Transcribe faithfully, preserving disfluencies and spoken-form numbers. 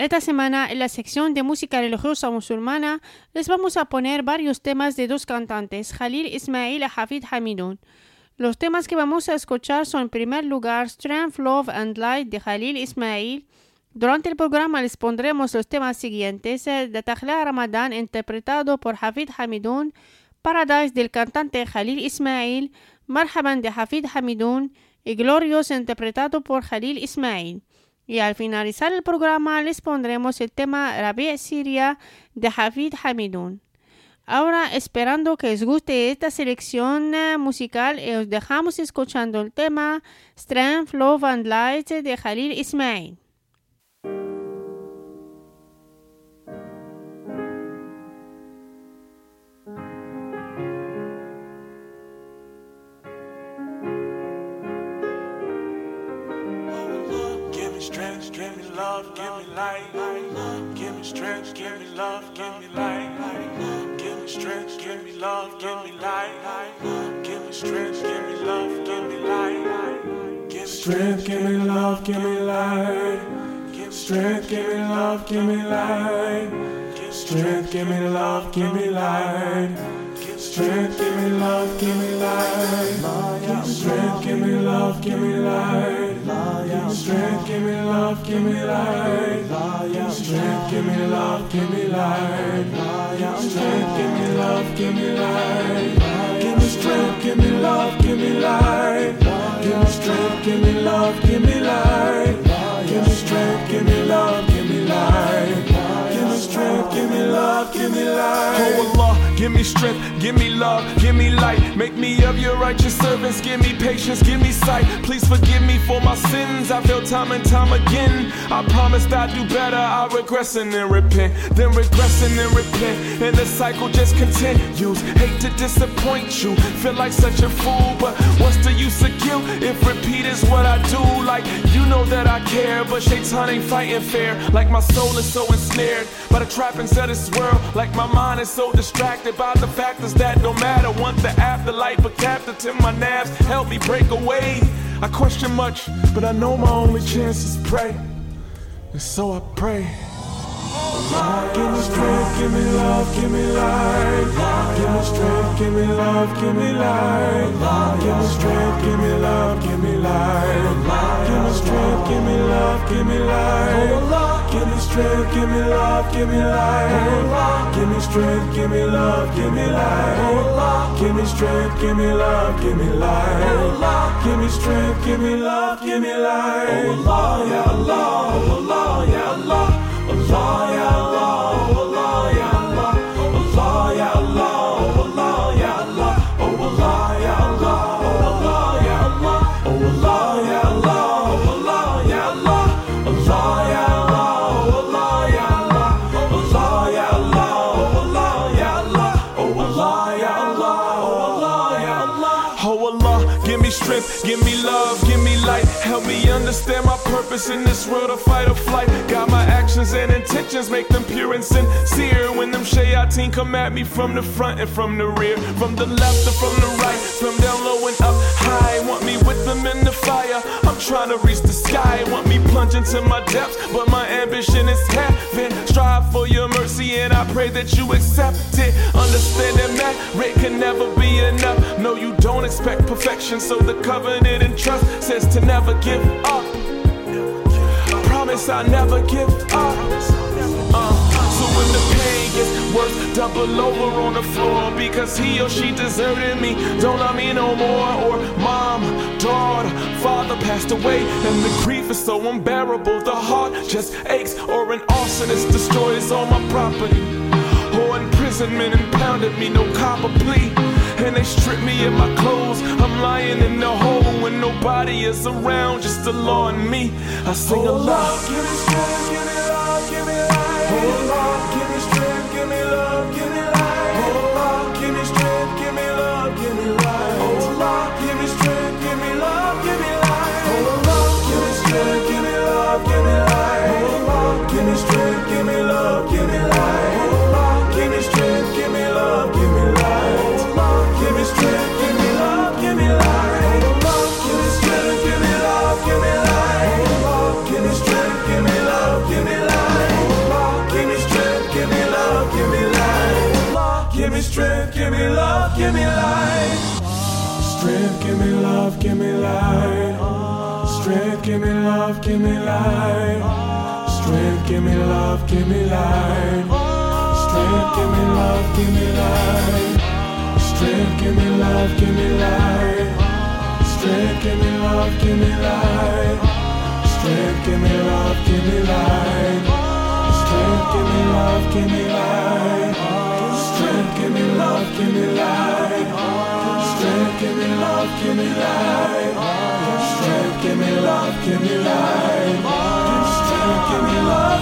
Esta semana, en la sección de música religiosa musulmana, les vamos a poner varios temas de dos cantantes, Khalil Ismail y Hafid Hamidoun. Los temas que vamos a escuchar son, en primer lugar, Strength, Love and Light de Khalil Ismail. Durante el programa les pondremos los temas siguientes: de Takhla Ramadan, interpretado por Hafid Hamidoun; Paradise del cantante Khalil Ismail; Marhaban de Hafid Hamidoun; y Glorious, interpretado por Khalil Ismail. Y al finalizar el programa les pondremos el tema Rabi' Siria de Hafid Hamidoun. Ahora, esperando que os guste esta selección musical, os dejamos escuchando el tema Strength, Love and Light de Khalil Ismail. Strength, give me love, give me light. Give me strength, give me love, give me light. Give me strength, give me love, give me light. Give me strength, give me love, give me light. Give me strength, give me love, give me light. Strength, give me love, give me light. Strength, give me love, give me light. Strength, give me love, give me light. Strength, give me love, give me light. Strength, give me love, give me light. Strength, give me love, give me light. Strength, give me love, give me light. Give me strength, give me love, give me light. Give me strength, give me love, give me light. Give me strength, give me love, give me light. Give me strength, give me love, give me light. Oh Allah, give me strength, give me love, give me light. Make me of your righteous servants, give me patience, give me sight. Please forgive me for my sins, I fail time and time again. I promised I'd do better, I regress and then repent. Then regress and then repent, and the cycle just continues. Hate to disappoint you, feel like such a fool, but what's the use of guilt if repeat is what I do? Like, you know that I care, but Shaitan ain't fighting fair. Like my soul is so ensnared by the trappings of this world. Like my mind is so distracted by the factors that don't matter. Want the afterlife, but captive to my nerves, help me break away. I question much, but I know my only chance is pray, and so I pray. Give me strength, give me love, give me light. Give me strength, give me love, give me light. Give me strength, give me love, give me light. Give me strength, give me love, give me light. Give me strength, give me love, give me light. Give me strength, give me love, give me light. Give me strength, give me love, give me light. Give me strength, give me love, give me light. Oh Allah, Ya Allah, oh Allah, Ya Allah. Allah, Ya Allah, oh Allah, Ya Allah. Allah, Ya Allah, oh Allah, Ya Allah. Oh Allah, Ya Allah, oh Allah, Ya Allah. Oh Allah, Ya Allah, oh Allah, Ya Allah. Allah, Ya Allah, oh Allah, Ya Allah. Allah, Ya Allah, oh Allah, Ya Allah. Oh Allah, Ya Allah, oh Allah, Ya Allah. Oh Allah, give me strength, give me love, give me light. Help me understand my purpose in this world of fight or flight. Got my actions and intentions, make them pure and sincere. When them shayateen come at me from the front and from the rear, from the left or from the right, from down low and up high. Want me with them in the fire, I'm trying to reach the sky. Want me plunge into my depths, but my ambition is heaven. Strive for your mercy and I pray that you accept it. Understand that merit can never be enough. No, you don't expect perfection, so the covenant and trust says to never give up. Promise I'll never give up. Uh, so when the pain gets worse, double over on the floor because he or she deserted me, don't love me no more. Or mom, daughter, father passed away and the grief is so unbearable, the heart just aches. Or an arsonist destroys all my property, or imprisonment impounded me, no copper plea. And they strip me of my clothes, I'm lying in the hole when nobody is around, just the law and me. I sing oh a lot. Give me strength, give me love, give me light. Oh Lord, give me strength, give me love, give me light. Oh Lord, give me strength, give me love, give me light. Oh Lord, give me strength, give me love, give me light. Oh Lord, give me strength, give me love, give me light. Oh Lord, give me strength, give me love, give me light. Oh Lord, give me strength, give me love, give me light. Give me strength, give me love, give me light. Oh Lord, give me strength, give me love, give me light. Oh Lord, give me strength, give strength, give me love, give me light. Strength, give me love, give me light. Strength, give me love, give me light. Strength, give me love, give me light. Strength, give me love, give me light. Strength, give me love, give me light. Strength, give me love, give me light. Strength, give me love, give me light. Strength, give me love, give me light. Strength, give me love, give me light. Strength, give me love, give me light. Strength, give me love, give me light. Strength, give me love.